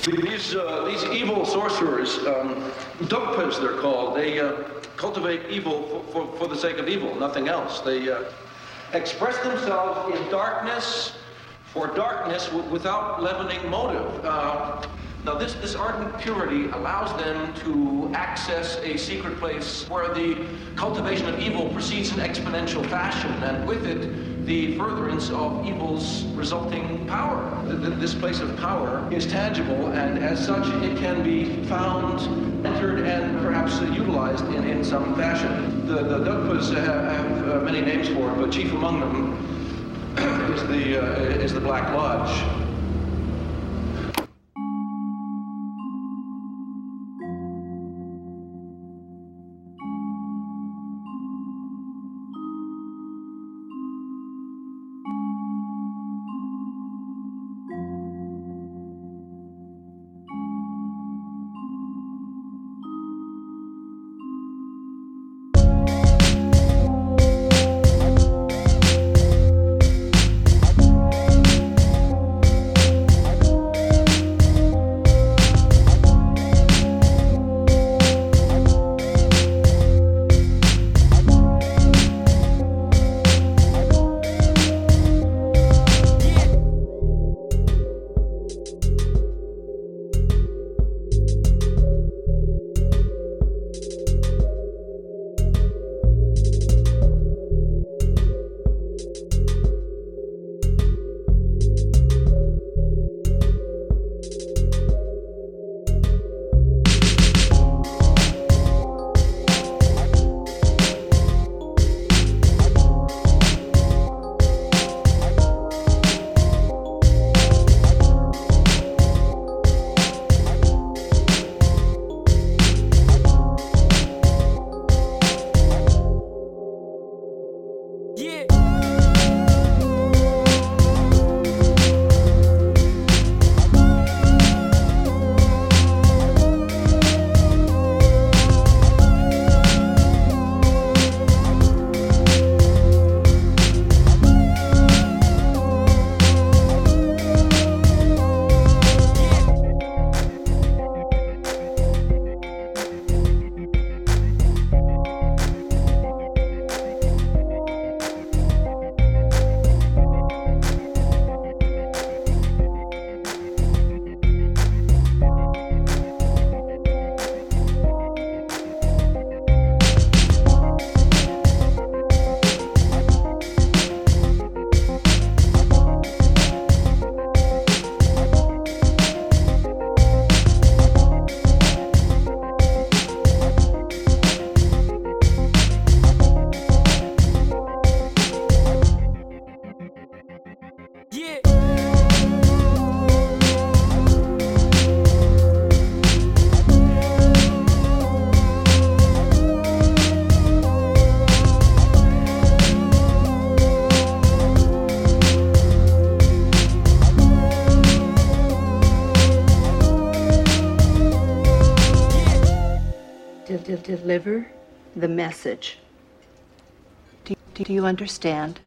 These evil sorcerers, Dugpas they're called, they cultivate evil for the sake of evil, nothing else. They express themselves in darkness, for darkness without leavening motive. Now this ardent purity allows them to access a secret place where the cultivation of evil proceeds in exponential fashion, and with it, the furtherance of evil's resulting power. This place of power is tangible, and as such, it can be found, entered, and perhaps utilized in some fashion. The Dugpas have many names for it, but chief among them is the Black Lodge. Deliver the message. Do you understand?